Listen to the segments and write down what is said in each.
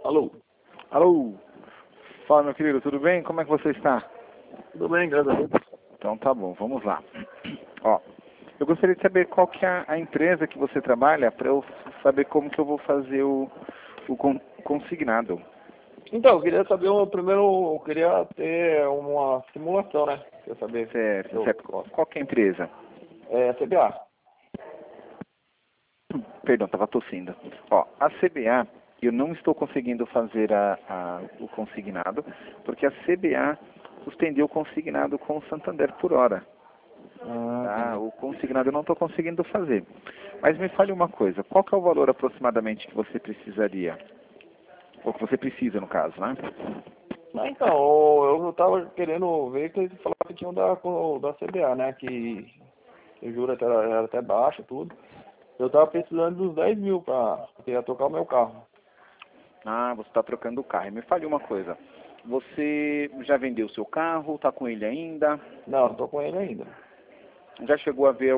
Alô? Alô? Fala, meu querido, tudo bem? Como é que você está? Tudo bem, graças a Deus. Então tá bom, vamos lá. Ó, eu gostaria de saber qual que é a empresa que você trabalha para eu saber como que eu vou fazer o consignado. Então, eu queria saber, primeiro, eu queria ter uma simulação, né? Queria saber. Certo, certo. Qual que é a empresa? É, CBA. Perdão, estava tossindo. Ó, a CBA, eu não estou conseguindo fazer o consignado, porque a CBA suspendeu o consignado com o Santander por hora. Tá? O consignado eu não estou conseguindo fazer. Mas me fale uma coisa, qual que é o valor aproximadamente que você precisaria? Ou que você precisa, no caso, né? Ah, então, eu tava querendo ver que eles falaram que tinham da CBA, né? Que o juro era até baixo e tudo. Eu tava precisando dos 10 mil pra trocar o meu carro. Ah, você está trocando o carro. E me fale uma coisa, você já vendeu o seu carro? Está com ele ainda? Não, tô com ele ainda. Já chegou a ver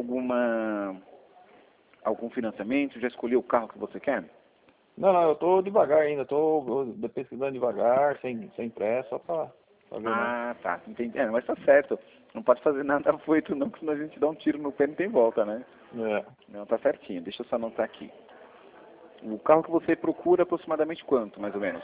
algum financiamento? Já escolheu o carro que você quer? Não, eu tô devagar ainda, tô pesquisando devagar, sem pressa, só pra ver, né? Ah, tá. Entendi. Mas tá certo. Não pode fazer nada afoito não, porque senão a gente dá um tiro no pé e não tem volta, né? É. Não, tá certinho. Deixa eu só anotar aqui. O carro que você procura aproximadamente quanto, mais ou menos?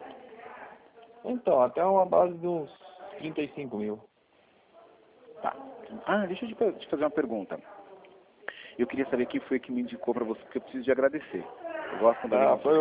Então, até uma base de uns 35 mil. Tá. Ah, deixa eu te fazer uma pergunta. Eu queria saber quem foi que me indicou pra você, porque eu preciso de agradecer. Eu gosto quando alguém Ah, me foi indica.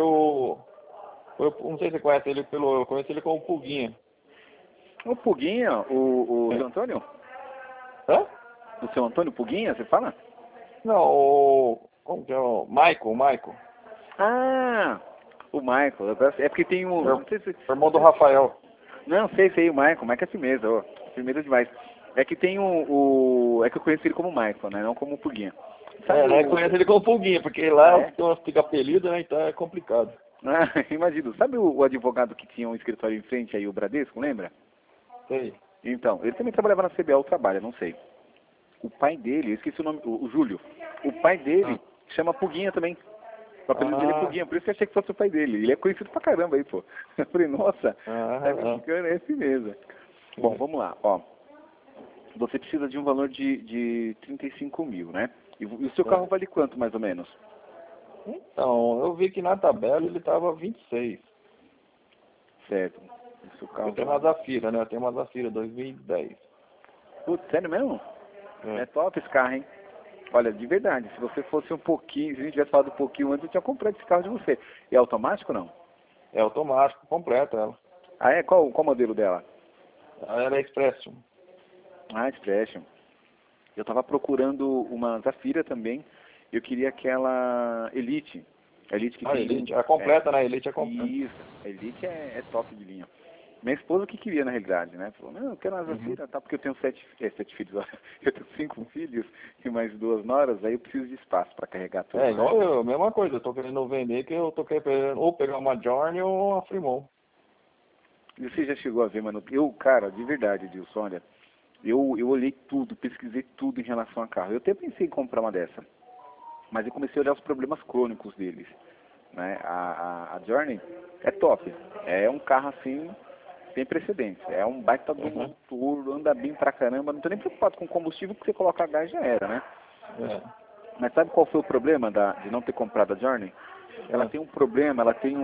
não sei se você conhece ele eu conheci ele como Pulguinha. O Puguinha, o seu Antônio? Hã? O seu Antônio Puguinha, você fala? Não, como que é o Michael. Ah, o Michael. É porque tem um... Não sei se... Irmão do Rafael. Não, sei, o Michael. O Michael é firmeza, ó. Firmeza demais. É que tem É que eu conheci ele como Michael, né? Não como Puguinha. Sabe Né, conhece ele como Pulguinha, porque lá Ah, é? fica apelido, né, então é complicado. Ah, imagino. Sabe o advogado que tinha um escritório em frente aí, o Bradesco, lembra? Sei. Então, ele também trabalhava na CBA ou trabalha, não sei. O pai dele, eu esqueci o nome, o Júlio. O pai dele chama Puguinha também. O apelido dele é Ah, Puguinha, por isso que eu achei que fosse o pai dele. Ele é conhecido pra caramba aí, pô. Eu falei, nossa, tá ah. mexicano, é esse mesmo. Bom, vamos lá, ó. Você precisa de um valor de 35 mil, né? E o seu carro vale quanto, mais ou menos? Então, eu vi que na tabela ele tava 26. Certo. O seu Eu carro tenho vale... uma Zafira, né? Eu tenho uma Zafira 2010. Putz, sério mesmo? É. É top esse carro, hein? Olha, de verdade, se você fosse um pouquinho, se a gente tivesse falado um pouquinho antes, eu tinha comprado esse carro de você. É automático ou não? É automático, completo ela. Ah, é? Qual modelo dela? Ela é Expresso. Ah, Expression. Eu estava procurando uma Zafira também. Eu queria aquela Elite. A Elite que A tem... Elite, a completa, né? A Elite é completa. Isso, a Elite é top de linha. Minha esposa que queria, na realidade, né? Falou, não, eu quero uma Zafira, tá? Porque eu tenho sete filhos, ó. Eu tenho 5 filhos e mais 2 noras, aí eu preciso de espaço para carregar tudo, É, né? igual eu, mesma coisa. Eu tô querendo vender, que eu tô querendo ou pegar uma Journey ou uma Fremont. E você já chegou a ver, mano? Eu, cara, de verdade, Edilson, olha, eu olhei tudo, pesquisei tudo em relação a carro. Eu até pensei em comprar uma dessa, mas eu comecei a olhar os problemas crônicos deles, né? A Journey é top, é um carro assim, sem precedentes, é um baita do Uhum. motor, anda bem pra caramba, não tô nem preocupado com combustível, porque você coloca gás já era, né? É. Mas sabe qual foi o problema de não ter comprado a Journey? Ela É. tem um problema, ela tem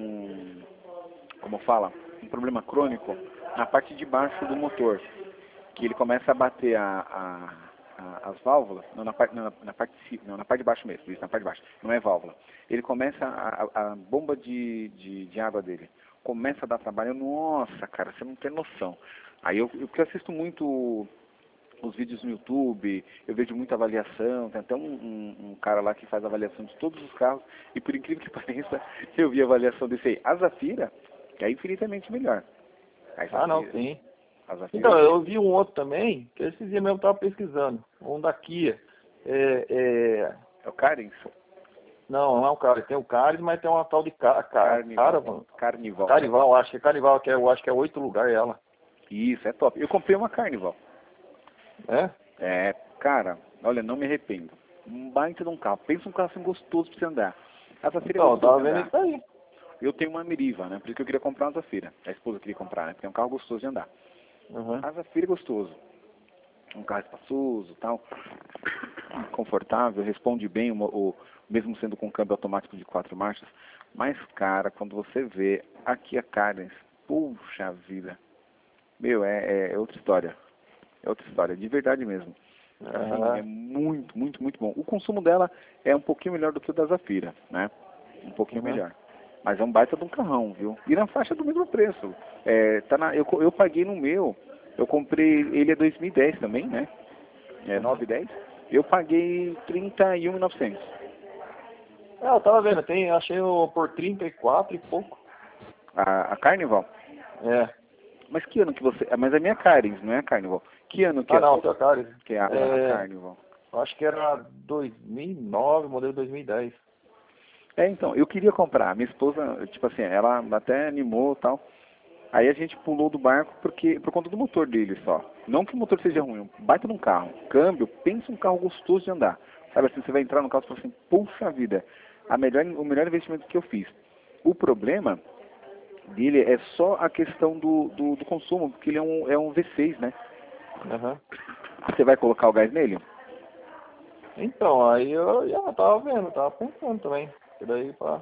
como fala, um problema crônico na parte de baixo do motor, que ele começa a bater as válvulas, não na parte, não, na parte de baixo mesmo, isso na parte de baixo, não é válvula. Ele começa, a bomba de água dele começa a dar trabalho, nossa, cara, você não tem noção. Aí porque eu assisto muito os vídeos no YouTube, eu vejo muita avaliação, tem até um cara lá que faz avaliação de todos os carros, e por incrível que pareça, eu vi a avaliação desse aí. A Zafira é infinitamente melhor. A Ah, não, Zafira, sim. a Zafira Então, eu vi um outro também, que esses dias mesmo eu tava pesquisando. Um da Kia. é o Carens, Não é um Caris. Tem o Caris, mas tem uma tal de Carnival, Carnival. Carival, acho que é Carival, eu acho que é 8 lugares ela. Isso, é top. Eu comprei uma Carnival. É? É, cara, olha, não me arrependo. Um baita de um carro. Pensa um carro assim gostoso pra você andar. A Zafira é Então, eu gostoso tava de vendo andar. isso aí. eu tenho uma Meriva, né? Por isso que eu queria comprar uma Zafira. A esposa queria comprar, né? Porque é um carro gostoso de andar. Uhum. A Zafira é gostoso. Um carro espaçoso, tal, confortável, responde bem, mesmo sendo com câmbio automático de 4 marchas. Mas, cara, quando você vê aqui a Cadence, puxa vida, meu, é outra história. É outra história, de verdade mesmo. Assim, é muito, muito, muito bom. O consumo dela é um pouquinho melhor do que o da Zafira, né? Um pouquinho melhor. Mas é um baita de um carrão, viu? E na faixa do mesmo preço. Eu paguei no meu, eu comprei, ele é 2010 também, né? É 910. Eu paguei 31.900. Eu tava vendo, achei por 34 e pouco. A Carnival? É. Mas que ano que você... Mas é a minha Carens, não é a Carnival. Que ano que Não, seu cara. que é a Carnival? Eu acho que era 2009, modelo 2010. Então, eu queria comprar. Minha esposa, tipo assim, ela até animou e tal. Aí a gente pulou do barco por conta do motor dele só. Não que o motor seja ruim, um baita num carro. Câmbio, pensa um carro gostoso de andar. Sabe assim, você vai entrar no carro e fala assim, puxa vida, o melhor investimento que eu fiz. O problema dele é só a questão do consumo, porque ele é um V6, né? Uhum. Você vai colocar o gás nele? Então, aí eu já tava vendo, tava pensando também. E daí, pá.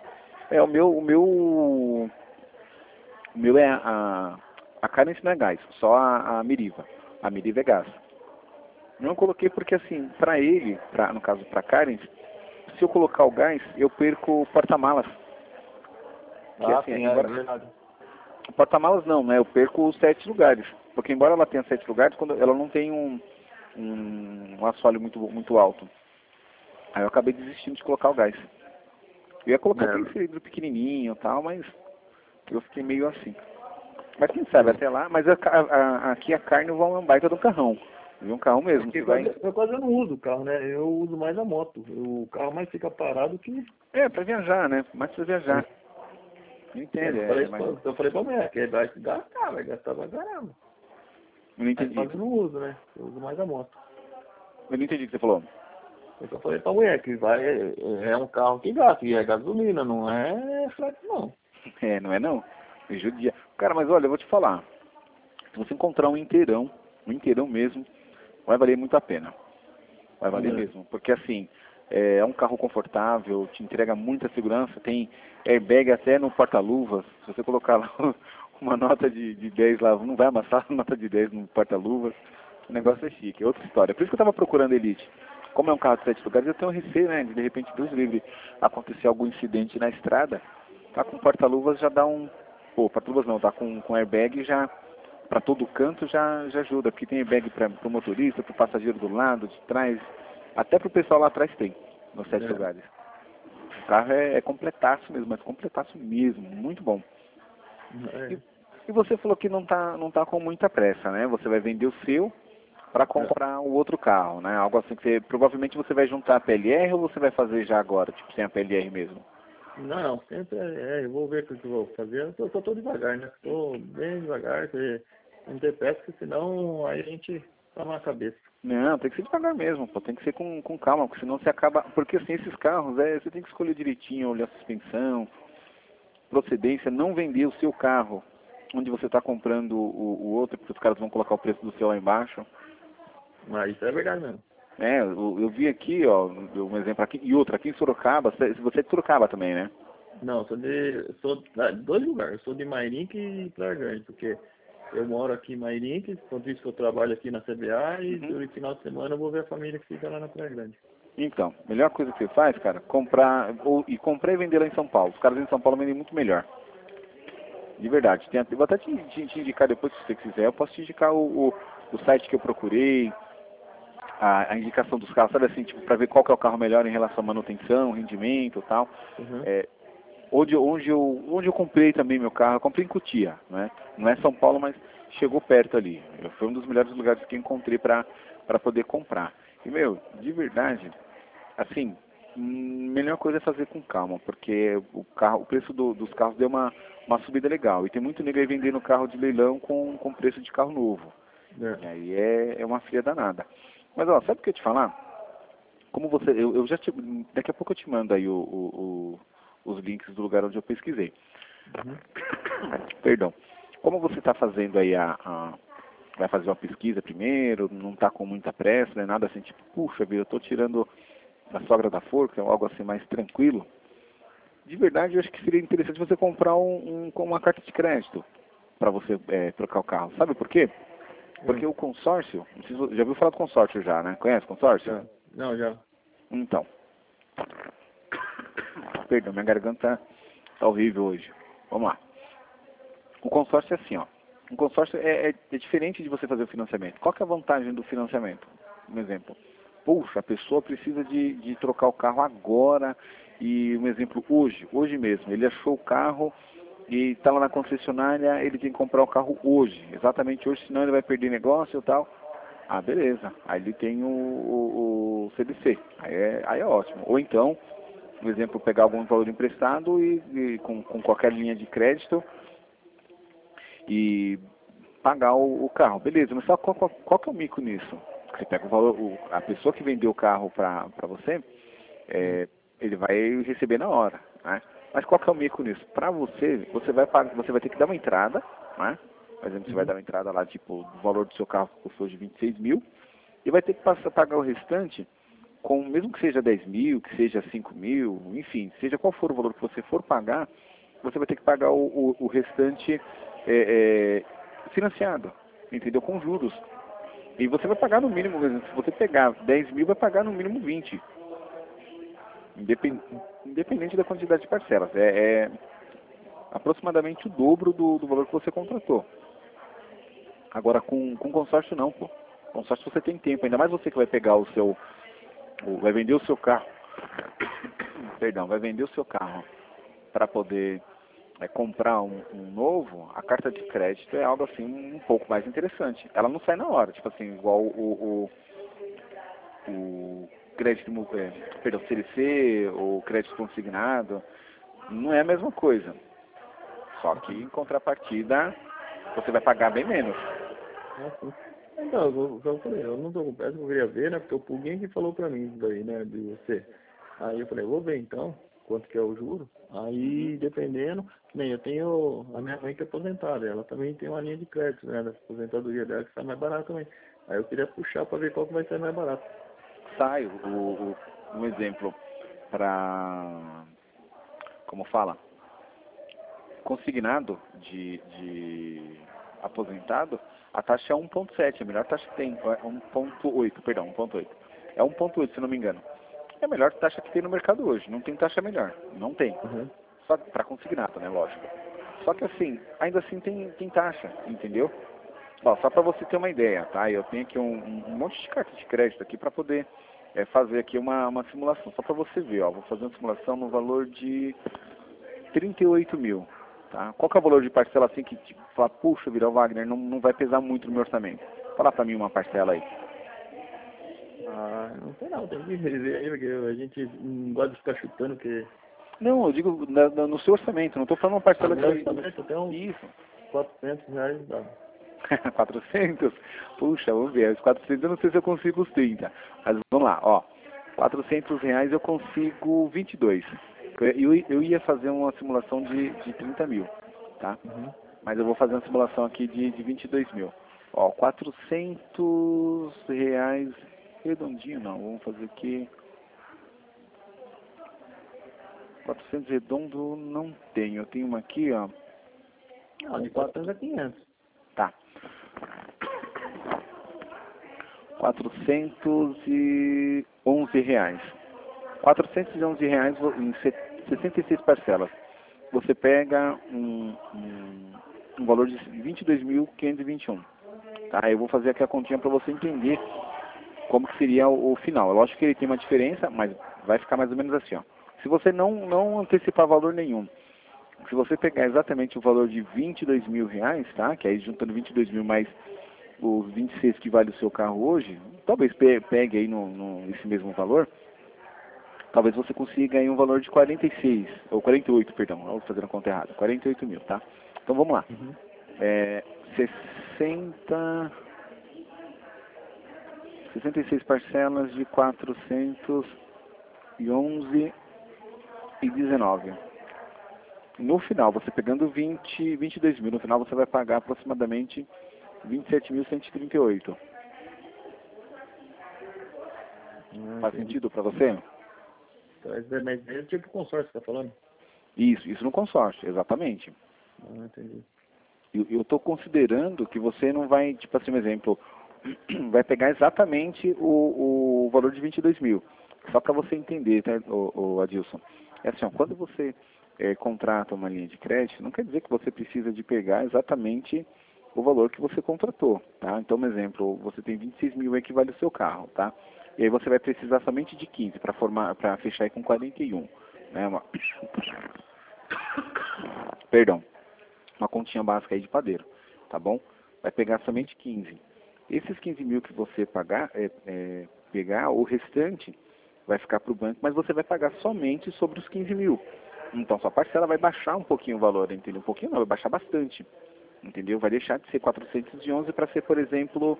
O meu é a Cadence não é gás, só a Meriva. A Meriva é gás. Não coloquei porque assim, para ele, no caso para Cadence, se eu colocar o gás, eu perco o porta-malas. Que assim, Sim, embora... é verdade. Porta-malas não, né? Eu perco os 7 lugares. Porque embora ela tenha 7 lugares, quando ela não tem um assoalho muito alto. Aí eu acabei desistindo de colocar o gás. Eu ia colocar aquele cilindro pequenininho e tal, mas eu fiquei meio assim. Mas quem sabe até lá, mas aqui a Carnival é um baita do carrão. É um carro mesmo. Você vai... Eu quase não uso o carro, né? Eu uso mais a moto. O carro mais fica parado que... pra viajar, né? Mais pra viajar. Não entende, Eu falei pra mulher, que vai gastar, vai gastar pra caramba. Eu não entendi. Mas quase não uso, né? Eu uso mais a moto. Eu não entendi o que você falou. Eu falei pra mulher que é um carro que gasta, e é gasolina, não é frete não. Não é não? Me judia. Cara, mas olha, eu vou te falar. Se você encontrar um inteirão mesmo, vai valer muito a pena. Vai valer mesmo. Porque assim, é um carro confortável, te entrega muita segurança, tem airbag até no porta-luvas. Se você colocar lá uma nota de 10 lá, não vai amassar a nota de 10 no porta-luvas. O negócio é chique, é outra história. Por isso que eu estava procurando Elite. Como é um carro de 7 lugares, eu tenho receio, né, de repente, Deus livre, acontecer algum incidente na estrada. Tá com porta-luvas já dá um... Pô, porta-luvas não, tá com airbag já... Para todo canto já ajuda, porque tem airbag para o motorista, para o passageiro do lado, de trás, até para o pessoal lá atrás tem, nos 7 lugares. O carro é completaço mesmo, mas completaço mesmo, muito bom. E você falou que não tá com muita pressa, né? Você vai vender o seu para comprar o outro carro, né? Algo assim que provavelmente você vai juntar a PLR ou você vai fazer já agora, tipo sem a PLR mesmo? Não, sempre eu vou ver o que eu vou fazer. Eu tô devagar, né? Tô bem devagar, porque não ter pressa, porque senão aí a gente toma na cabeça. Não, tem que ser devagar mesmo, pô, tem que ser com calma, porque senão você acaba... Porque assim, esses carros, você tem que escolher direitinho, olhar a suspensão, procedência, não vender o seu carro onde você está comprando o outro, porque os caras vão colocar o preço do seu lá embaixo. Mas isso é verdade mesmo. Eu vi aqui, ó, um exemplo aqui, e outro, aqui em Sorocaba, você é de Sorocaba também, né? Não, sou de 2 lugares. Eu sou de Mairink e Praia Grande, porque eu moro aqui em Mairink, enquanto isso eu trabalho aqui na CBA e no final de semana eu vou ver a família que fica lá na Praia Grande. Então, melhor coisa que você faz, cara, comprar e vender lá em São Paulo. Os caras em São Paulo vendem muito melhor. De verdade. Vou até te indicar depois, se você quiser. Eu posso te indicar o site que eu procurei, a indicação dos carros, sabe assim, tipo, para ver qual que é o carro melhor em relação à manutenção, rendimento e tal. Onde eu comprei também meu carro, eu comprei em Cotia, né? Não é São Paulo, mas chegou perto ali. Foi um dos melhores lugares que eu encontrei para poder comprar. E, meu, de verdade, assim, melhor coisa é fazer com calma, porque o preço dos carros deu uma subida legal. E tem muito nego aí vendendo carro de leilão com preço de carro novo. E aí é uma fria danada. Mas, ó, sabe o que eu ia te falar? Como você, eu já daqui a pouco eu te mando aí o os links do lugar onde eu pesquisei. Uhum. Perdão. Como você está fazendo aí vai fazer uma pesquisa primeiro, não está com muita pressa, não é nada assim, tipo, puxa vida, eu estou tirando a sogra da forca, algo assim mais tranquilo. De verdade, eu acho que seria interessante você comprar com uma carta de crédito para você trocar o carro. Sabe por quê? Porque o consórcio, não sei se já ouviu falar do consórcio já, né? Conhece o consórcio? Já. Não, já. Então. Perdão, minha garganta tá horrível hoje. Vamos lá. O consórcio é assim, ó. Um consórcio é diferente de você fazer o financiamento. Qual que é a vantagem do financiamento? Um exemplo. Puxa, a pessoa precisa de trocar o carro agora. E um exemplo, hoje mesmo. Ele achou o carro e está lá na concessionária, ele tem que comprar o carro hoje. Exatamente hoje, senão ele vai perder negócio e tal. Ah, beleza. Aí ele tem o CDC. Aí é ótimo. Ou então, um exemplo, pegar algum valor emprestado e com qualquer linha de crédito e pagar o carro. Beleza, mas sabe qual que é o mico nisso? Você pega o valor, a pessoa que vendeu o carro para você, ele vai receber na hora, né? Mas qual que é o mico nisso? Para você, você vai ter que dar uma entrada, né? Por exemplo, você vai dar uma entrada lá, tipo, do valor do seu carro que custou de 26 mil, e vai ter que pagar o restante, mesmo que seja 10 mil, que seja 5 mil, enfim, seja qual for o valor que você for pagar, você vai ter que pagar o restante financiado, entendeu? Com juros. E você vai pagar no mínimo, se você pegar 10 mil, vai pagar no mínimo 20. Independente da quantidade de parcelas. É aproximadamente o dobro do valor que você contratou. Agora, com consórcio não, pô. Consórcio você tem tempo, ainda mais você que vai pegar vai vender o seu carro. Perdão, vai vender o seu carro para poder comprar um novo. A carta de crédito é algo assim um pouco mais interessante. Ela não sai na hora, tipo assim, igual o crédito, perdão, CDC ou crédito consignado, não é a mesma coisa. Só que em contrapartida você vai pagar bem menos. Então, eu falei, eu não tô com pressa, eu queria ver, né? Porque o Puguinho que falou pra mim isso daí, né? De você. Aí eu falei, vou ver então, quanto que é o juro. Aí, dependendo, nem eu tenho a minha mãe que é aposentada, ela também tem uma linha de crédito, né? Da aposentadoria dela que sai mais barato também. Aí eu queria puxar pra ver qual que vai sair mais barato. Sai um exemplo para, como fala, consignado de aposentado, a taxa é 1,7, a melhor taxa que tem, é 1,8, perdão, 1,8. É 1,8, se não me engano. É a melhor taxa que tem no mercado hoje, não tem taxa melhor, não tem. Uhum. Só para consignado, né, lógico. Só que assim, ainda assim tem taxa, entendeu? Ó, só para você ter uma ideia, tá? Eu tenho aqui um monte de cartas de crédito aqui para poder fazer aqui uma simulação, só para você ver, ó. Vou fazer uma simulação no valor de 38 mil, tá? Qual que é o valor de parcela assim que, tipo, fala, puxa, virar o Wagner, não vai pesar muito no meu orçamento? Fala para mim uma parcela aí. Ah, não sei não, tem que ver aí, porque a gente não gosta de ficar chutando, porque... Não, eu digo no seu orçamento, não estou falando uma parcela meu orçamento até uns Isso. R$400 dá. 400? Puxa, vamos ver. Os 400 eu não sei se eu consigo os 30. Mas vamos lá, ó. R$400 eu consigo 22. Eu ia fazer uma simulação de 30 mil, tá? Uhum. Mas eu vou fazer uma simulação aqui de 22 mil. Ó, R$400 redondinho não. Vamos fazer aqui. 400 redondo não tenho. Eu tenho uma aqui, ó. Ah, de 400 a 500. Tá. R$411. R$411 em 66 parcelas. Você pega um valor de 22.521. Tá? Eu vou fazer aqui a continha para você entender como que seria o final. Lógico que ele tem uma diferença, mas vai ficar mais ou menos assim, ó. Se você não antecipar valor nenhum, se você pegar exatamente o valor de R$22.000, tá? Que aí juntando 22 mil mais os 26 que vale o seu carro hoje, talvez pegue aí nesse mesmo valor, talvez você consiga aí um valor de 46, ou 48, perdão, eu vou fazer a conta errada, 48 mil, tá? Então vamos lá. Uhum. 66 parcelas de 411,19. No final, você pegando 22 mil, no final você vai pagar aproximadamente 27.138. Faz Entendi. sentido para você? Mas é tipo consórcio que você tá falando? Isso no consórcio, exatamente. Entendi. Eu estou considerando que você não vai, tipo assim, um exemplo, vai pegar exatamente o valor de 22 mil. Só para você entender, tá, o Adilson. É assim, ó, quando você contrata uma linha de crédito, não quer dizer que você precisa de pegar exatamente o valor que você contratou, tá? Então, um exemplo, você tem 26 mil aí que vale o seu carro, tá? E aí você vai precisar somente de 15 para fechar aí com 41, né? Perdão, uma continha básica aí de padeiro, tá bom? Vai pegar somente 15. Esses 15 mil que você pegar, o restante vai ficar para o banco, mas você vai pagar somente sobre os 15 mil. Então, sua parcela vai baixar um pouquinho o valor, entendeu? Um pouquinho não, vai baixar bastante, entendeu? Vai deixar de ser 411 para ser, por exemplo,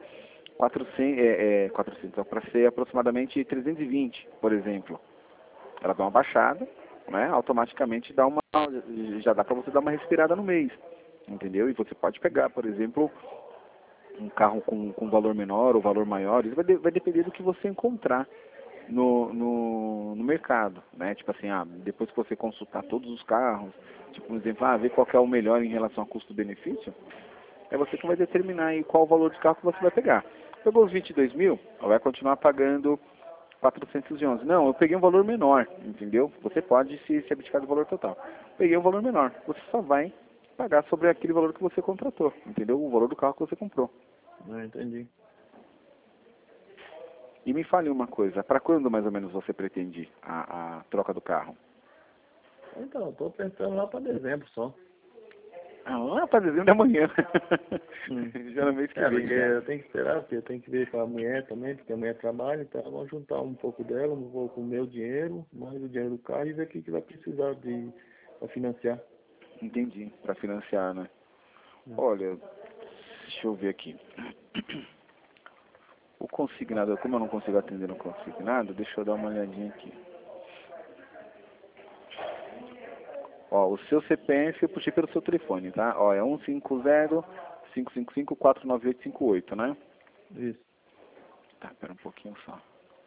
400, para ser aproximadamente 320, por exemplo. Ela dá uma baixada, né? Automaticamente já dá para você dar uma respirada no mês, entendeu? E você pode pegar, por exemplo, um carro com valor menor ou valor maior, isso vai depender do que você encontrar no mercado, né? Tipo assim, depois que você consultar todos os carros, tipo, por exemplo, ver qual que é o melhor em relação a custo-benefício, é você que vai determinar aí qual o valor de carro que você vai pegar. Pegou os 22 mil, vai continuar pagando 411. Não, eu peguei um valor menor, entendeu? Você pode se abdicar do valor total. Peguei um valor menor, você só vai pagar sobre aquele valor que você contratou, entendeu? O valor do carro que você comprou. Entendi. E me fale uma coisa, para quando mais ou menos você pretende a troca do carro? Então, tô pensando lá para dezembro só. Lá para dezembro da manhã. Já no mês que vem. Porque eu tenho que esperar, porque eu tenho que ver com a mulher também, porque a mulher trabalha, então vamos juntar um pouco dela, um pouco com o meu dinheiro, mais o dinheiro do carro e ver o que vai precisar para financiar. Entendi, para financiar, né? Olha, deixa eu ver aqui. O consignado, como eu não consigo atender no consignado, deixa eu dar uma olhadinha aqui. Ó, o seu CPF eu puxei pelo seu telefone, tá? Ó, é 150-555-49858, né? Isso. Tá, pera um pouquinho só.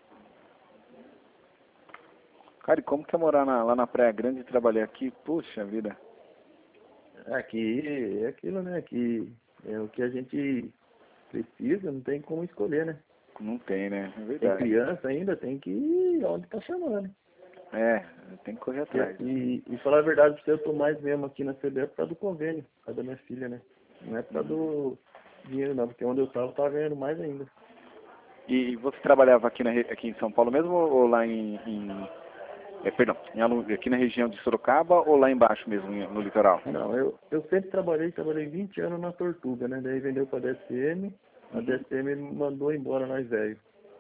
Cara, e como que é morar lá na Praia Grande e trabalhar aqui? Puxa vida. Aqui é aquilo, né? Que é o que a gente precisa, não tem como escolher, né? Não tem, né? É Tem verdade. criança ainda, tem que ir onde tá chamando. Tem que correr atrás. E falar a verdade pra você, eu tô mais mesmo aqui na CBF por causa do convênio, por causa da minha filha, né? Não é por causa do dinheiro não, porque onde eu tava ganhando mais ainda. E você trabalhava aqui, aqui em São Paulo mesmo ou lá perdão, aqui na região de Sorocaba ou lá embaixo mesmo, no litoral? Não, eu sempre trabalhei 20 anos na Tortuga, né? Daí vendeu pra DSM, a DSM me mandou embora nós velho.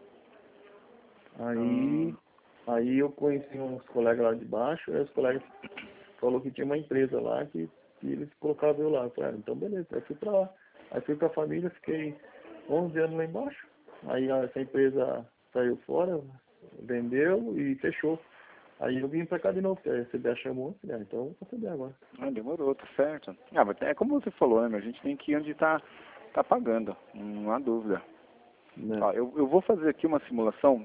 Aí eu conheci uns colegas lá de baixo, aí os colegas falaram que tinha uma empresa lá que eles colocavam eu lá. Eu falei, então beleza, aí fui pra lá. Aí fui pra família, fiquei 11 anos lá embaixo. Aí essa empresa saiu fora, vendeu e fechou. Aí eu vim pra cá de novo, porque a CBA chamou, falei, então eu vou pra CBA agora. Demorou, tá certo. Mas é como você falou, né? A gente tem que ir onde tá pagando, não há dúvida. Né? Ó, eu vou fazer aqui uma simulação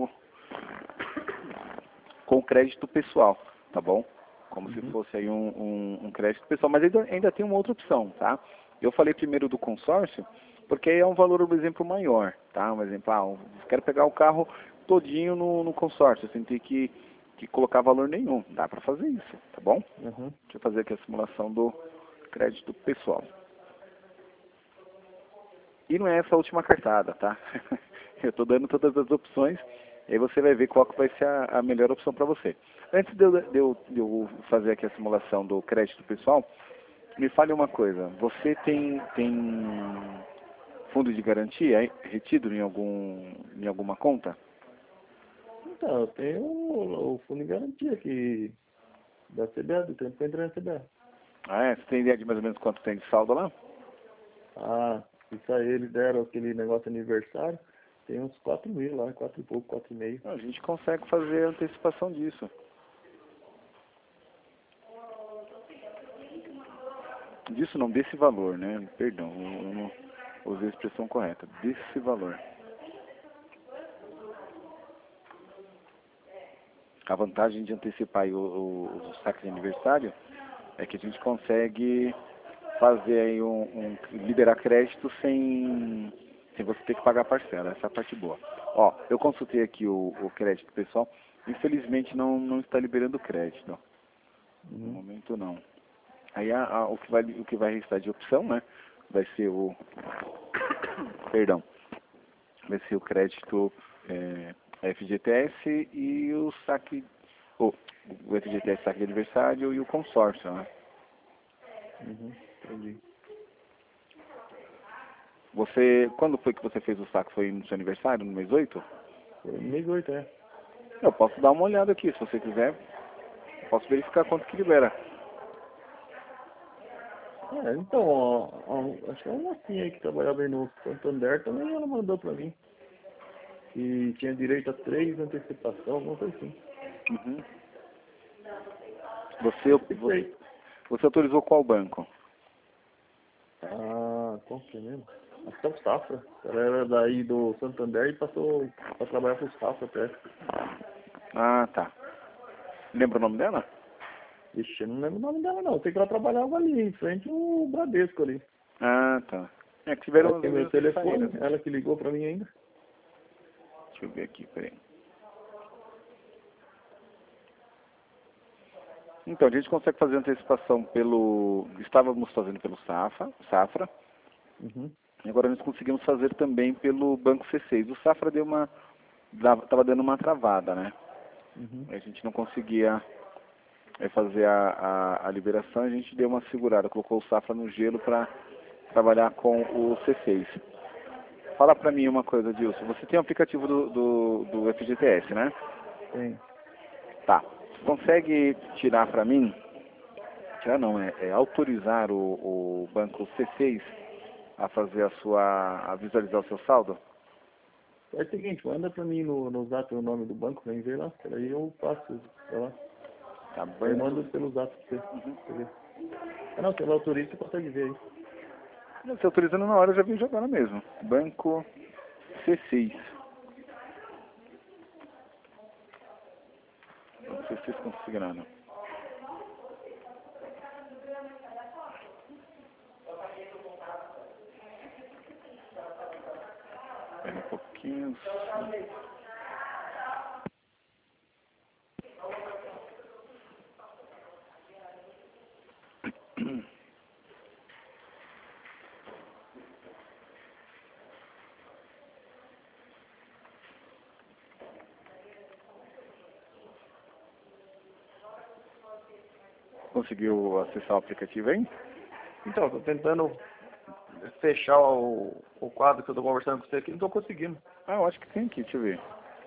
com crédito pessoal, tá bom? Como se fosse aí um crédito pessoal, mas ainda tem uma outra opção, tá? Eu falei primeiro do consórcio, porque aí é um valor, por exemplo, maior, tá? Um exemplo, eu quero pegar o carro todinho no consórcio, sem ter que colocar valor nenhum. Dá para fazer isso, tá bom? Uhum. Deixa eu fazer aqui a simulação do crédito pessoal. E não é essa a última cartada, tá? Eu estou dando todas as opções, e aí você vai ver qual que vai ser a melhor opção para você. Antes de eu fazer aqui a simulação do crédito pessoal, me fale uma coisa. Você tem fundo de garantia retido em alguma conta? Então, eu tenho o fundo de garantia aqui da CBA, do tempo que eu entrei na CBA. Você tem ideia de mais ou menos quanto tem de saldo lá? Isso aí eles deram aquele negócio aniversário, tem uns 4 mil lá, 4 e pouco, 4,5. A gente consegue fazer a antecipação disso. Disso não, desse valor, né? Perdão, eu não usei a expressão correta. Desse valor. A vantagem de antecipar aí o saque de aniversário é que a gente consegue fazer aí liberar crédito sem você ter que pagar a parcela. Essa é a parte boa. Ó, eu consultei aqui o crédito pessoal. Infelizmente não está liberando crédito. No momento não. Aí o que vai restar de opção, né? Vai ser perdão. Vai ser o crédito FGTS e o saque, o FGTS saque de aniversário e o consórcio, né? Entendi. Quando foi que você fez o saque? Foi no seu aniversário, no mês 8? Foi no mês 8, é. Eu posso dar uma olhada aqui, se você quiser. Eu posso verificar quanto que libera. Então, ó, acho que é uma mocinha aí que trabalhava aí no Santander também, ela mandou pra mim. Que tinha direito a 3 antecipação, alguma coisa assim. Uhum. Isso aí. Você autorizou qual banco? Qual que é mesmo? Acho que é o Safra. Ela era daí do Santander e passou pra trabalhar pro Safra até. Ah, tá. Lembra o nome dela? Ixi, eu não lembro o nome dela não. Eu sei que ela trabalhava ali, em frente ao Bradesco ali. Ah, tá. É que tiveram Ela tem meu telefone, saídas. ela que ligou pra mim ainda. Deixa eu ver aqui, peraí. Então, a gente consegue fazer antecipação estávamos fazendo pelo Safra, Uhum. e agora nós conseguimos fazer também pelo Banco C6. O Safra estava dando uma travada, né? Uhum. A gente não conseguia fazer a liberação, a gente deu uma segurada, colocou o Safra no gelo para trabalhar com o C6. Fala para mim uma coisa, Dilson. Você tem o aplicativo do FGTS, né? Tem. Tá. Você consegue tirar para mim? Tirar não, é autorizar o banco C6 a fazer a visualizar o seu saldo? É o seguinte, manda pra mim no zap o nome do banco, vem ver lá. Aí eu passo pra lá. Tá, Eu banco. mando pelo zap pra você. Pra ver. Não, se ela autoriza, você consegue ver aí. Se autorizando na hora, eu já vim jogando mesmo. Banco C6. Banco C6 consignado. Espera um pouquinho. Conseguiu acessar o aplicativo aí? Então, tô tentando fechar o quadro que eu tô conversando com você aqui, não tô conseguindo. Ah, eu acho que tem aqui, deixa eu ver.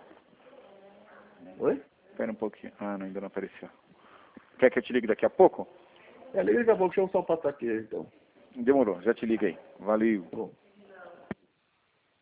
Oi? Espera um pouquinho. Ah, não, ainda não apareceu. Quer que eu te ligue daqui a pouco? Liga daqui a pouco, deixa eu só passar aqui então. Demorou, já te liga aí. Valeu. Bom.